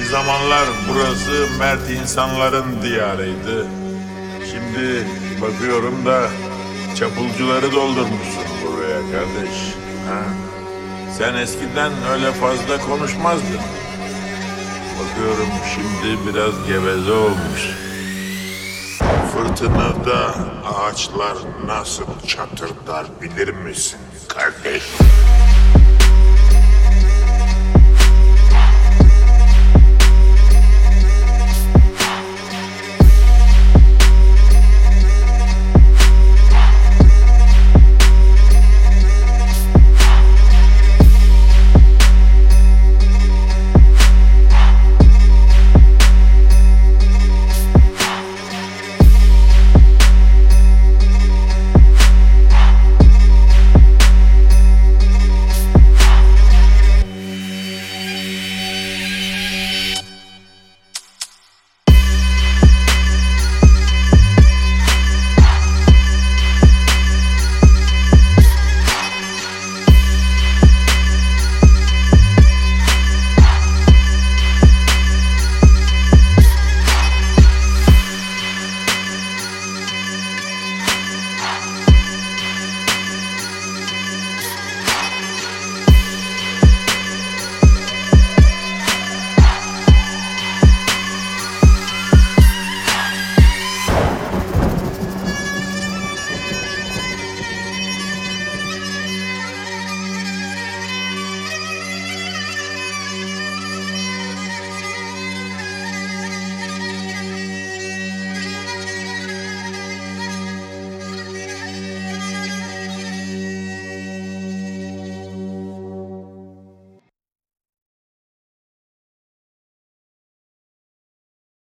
Bir zamanlar burası mert insanların diyarıydı. Şimdi bakıyorum da çapulcuları doldurmuşsun buraya kardeş. Ha? Sen eskiden öyle fazla konuşmazdın. Bakıyorum şimdi biraz geveze olmuş. Fırtınada ağaçlar nasıl çatırdar bilir misin kardeş?